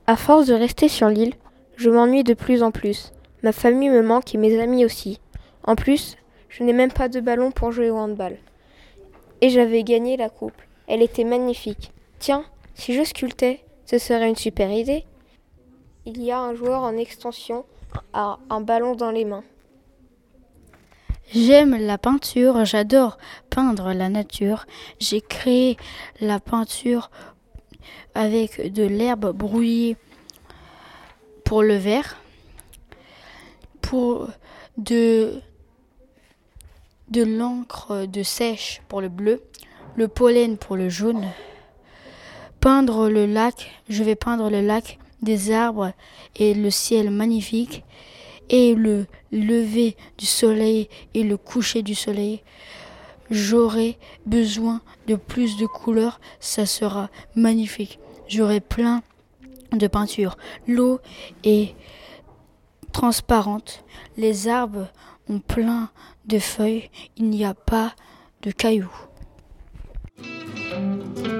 À force de rester sur l'île, je m'ennuie de plus en plus. Ma famille me manque et mes amis aussi. En plus, je n'ai même pas de ballon pour jouer au handball. Et j'avais gagné la coupe. Elle était magnifique. Tiens, si je sculptais, ce serait une super idée. Il y a un joueur en extension a un ballon dans les mains. J'aime la peinture, j'adore peindre la nature. J'ai créé la peinture avec de l'herbe brouillée pour le vert, pour de l'encre de sèche pour le bleu, le pollen pour le jaune. Peindre le lac, je vais peindre le lac, des arbres et le ciel magnifique et le lever du soleil et le coucher du soleil. J'aurai besoin de plus de couleurs, ça sera magnifique. J'aurai plein de peinture. L'eau est transparente, les arbres ont plein de feuilles, il n'y a pas de cailloux.